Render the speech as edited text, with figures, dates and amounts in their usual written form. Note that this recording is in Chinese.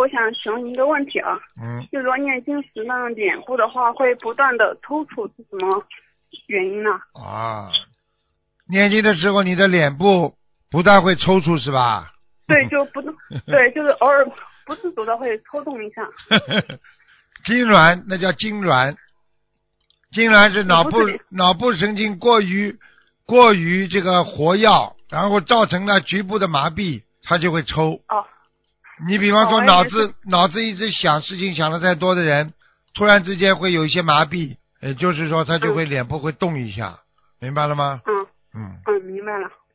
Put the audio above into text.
我想询问一个问题啊，就是说念经时呢，脸部的话会不断的抽搐，是什么原因呢？ 念经的时候你的脸部不但会抽搐是吧？ 对，就不对，就是偶尔不自主的会抽动一下。 痉挛，那叫痉挛。痉挛是脑部神经过于这个活跃，然后造成了局部的麻痹，它就会抽。你比方说脑子一直想事情想得太多的人，突然之间会有一些麻痹，也就是说他就会脸部会动一下，明白了吗？ 明白了。